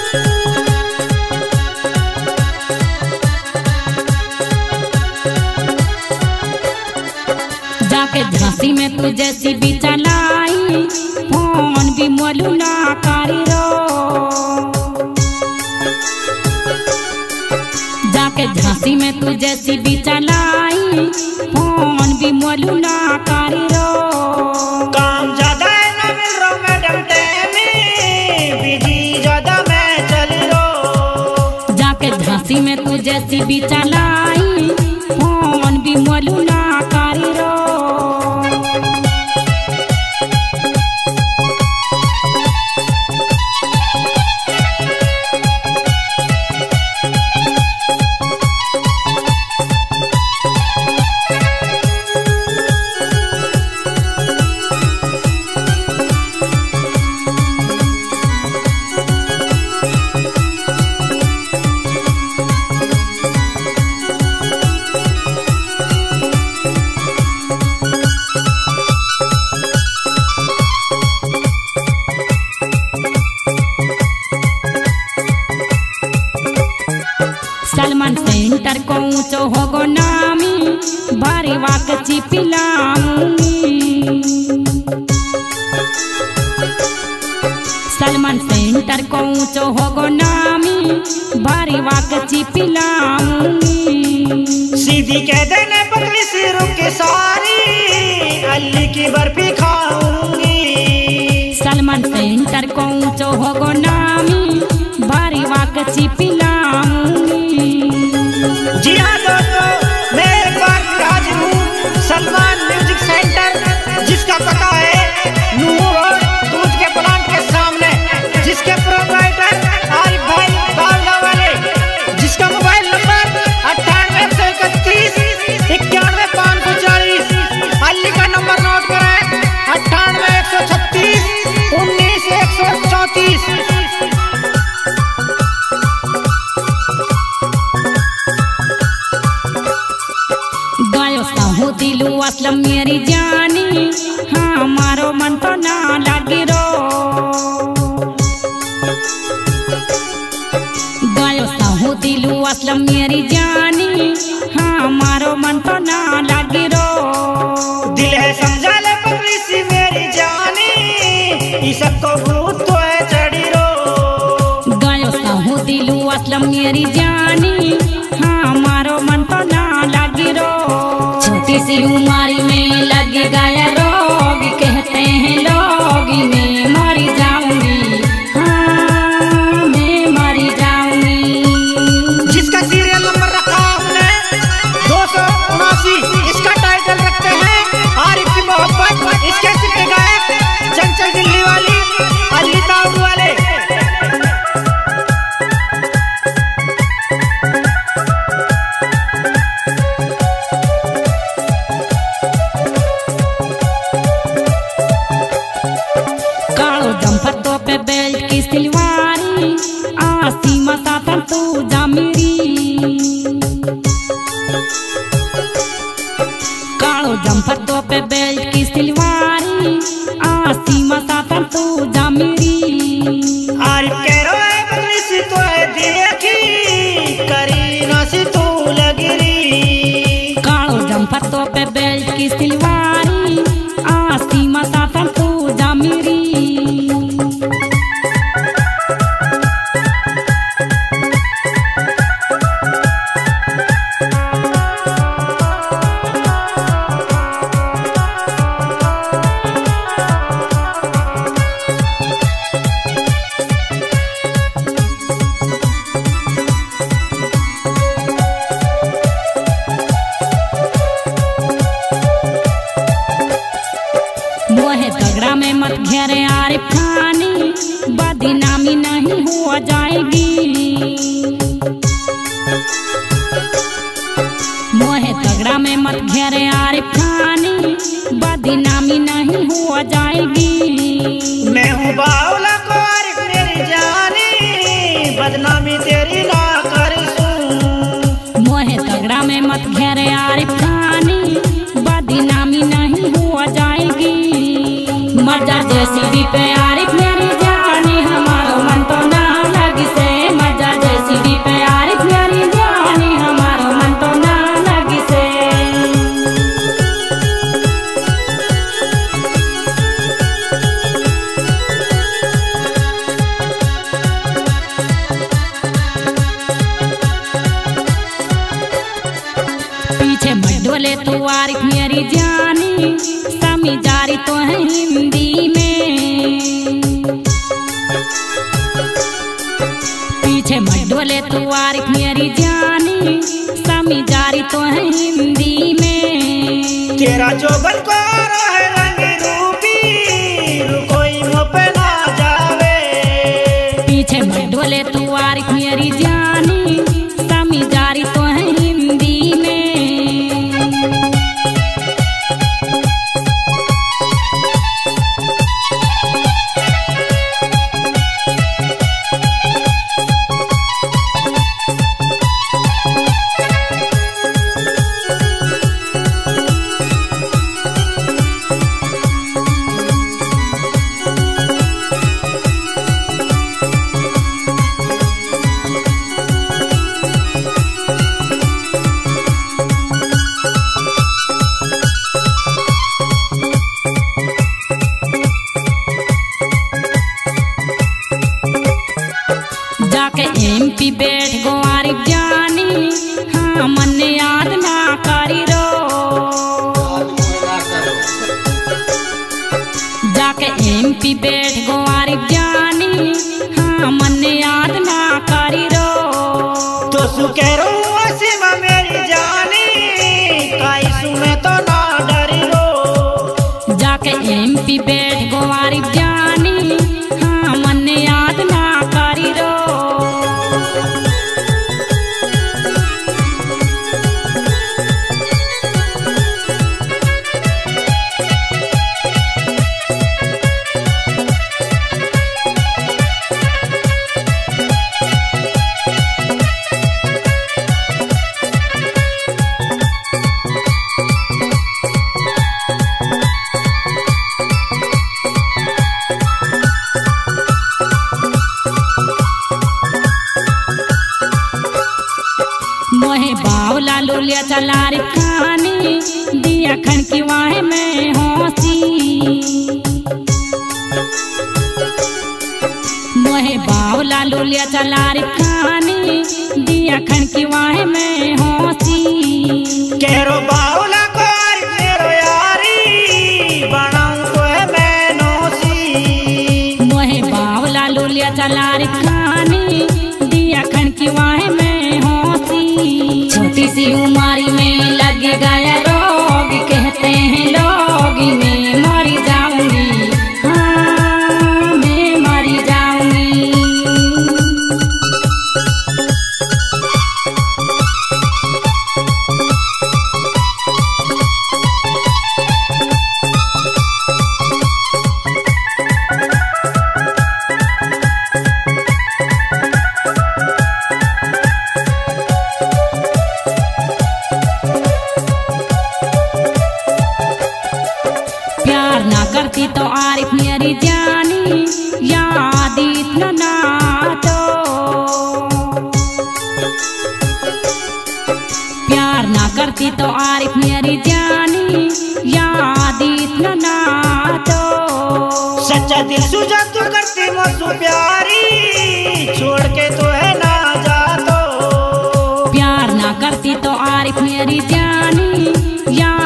जाके झांसी में तू जैसी भी चलाई फोन भी मोलू ना करी रो। जाके झांसी में तू जैसी भी चलाई फोन भी मोलू ना करी रो। काम ज्यादा न मिल रो मैडम टेमी बिजी ज्यादा मैं चल रो। जाके झांसी में तू जैसी भी चलाई फोन भी मोलू ना करी रो। सलमान सेंटर को ऊंचो होगो नामी भारी वाक चिपिलाऊंगी। सलमान सेंटर को ऊंचो होगो नामी भारी वाक चिपिलाऊंगी। सीधी कह देने पतली सिरों के सारी अल्ली की बर्फी खाऊंगी। सलमान सेंटर को ऊंचो होगो नामी भारी वाक चिपिलाऊंगी। जी हाँ दोस्तों, मैं एक बार फिर हाजिर हूँ सलमान म्यूजिक सेंटर, जिसका पता है नूर रोड दूध के प्लांट के सामने, जिसके प्रोप्राइटर आरिफ भाई बावला वाले, जिसका मोबाइल नंबर 9831 91540। अल्ली का नंबर नोट करें 98 136 19 134। दिलू असलम मेरी जानी हाँ मारो मन तो ना लगी रो। गायो साहू दिलू असलम मेरी जानी हाँ मारो मन तो ना लगी रो। दिल है समझा ले पगली सी मेरी जानी, ये सबको भूत तो है चढ़ी रो। गायो साहू दिलू असलम मेरी जानी हाँ मारो मन तो ना लगी रो। छोटी सी उम्र में लग गया रोग कहते हैं लोग मैं मर जाऊंगी हाँ मैं मर जाऊंगी। जिसका सीरियल नंबर रखा हमने 279, इसका टाइटल रखते हैं आरिफ की मोहब्बत। इसके सिर पे गायक चंचल दिल्ली वाली अल्ली ताऊ वाले। पे बेल्ट की सिलवारी आसी मसातन तू जा मेरी। कालो जंपर तो पे बेल्ट की सिलवारी आसी मसातन तू जा मेरी। आरिफ कह रहा है बदली सी तो है देखी करीना सी तू लगी री। कालो जंपर तो पे बेल्ट की सिलवारी आसी मसातन तू जा मेरी। मोहे झगड़ा में मत घेरे आरिफ खानी बदनामी नहीं हुआ जाएगी। मोहे झगड़ा में मत घेरे आरिफ खानी बदनामी नहीं हुआ जाएगी। मैं हूँ बावला को आरिफ मेरी जानी बदनामी तेरी ना कर सूं। मोहे झगड़ा में मत घेरे आरिफ खानी बदनामी नहीं हुआ जाएगी। मर जा जैसी भी पे आरिफ मेरी जानी हमारा मन तो ना लगी से समझारी तो है हिंदी में। पीछे मत डोले तू आरिफ मेरी जानी, समझारी तो है हिंदी में। तेरा जोबन को है रंग रूपी, कोई मुँह पे ना जावे। पीछे मत डोले तू आरिफ मेरी जानी, समझारी तो है हिंदी में। जाके एमपी बैठ गो आरिफ जानी, हाँ मन याद ना करी रो। जाके एमपी बैठ गो आरिफ जानी, हाँ मन याद ना करी रो। तो सुकेरो असीमा मेरी जानी, काई सुमे तो ना डरी रो। जाके एमपी बैठ गो आरिफ जानी, हाँ मन याद ना करी रो। मोहे बावला लोलिया चला रे खानी, दिया खन की वाहे में हौसी। मोहे बावला लोलिया चला रे खानी, दिया खन की वाहे में हौसी। केरो बावला को आरिफ मेरो यारी, बनाऊं तो है मैं नौसी। मोहे बावला लोलिया चला रे खानी, दिया खन की वाहे में हौसी। छोटी सी उम्र में लग गया रोग, कहते हैं लोग मैं मर जाऊंगी, हाँ मैं मर जाऊंगी। प्यार ना करती तो आरिफ मेरी जानी, याद इतना ना तो। प्यार ना करती तो आरिफ मेरी जानी, याद इतना ना तो। सच्चा दिल सुझा तू करती मुझसे प्यारी, छोड़ के तो है ना जा तो। प्यार ना करती तो आरिफ मेरी जानी, याद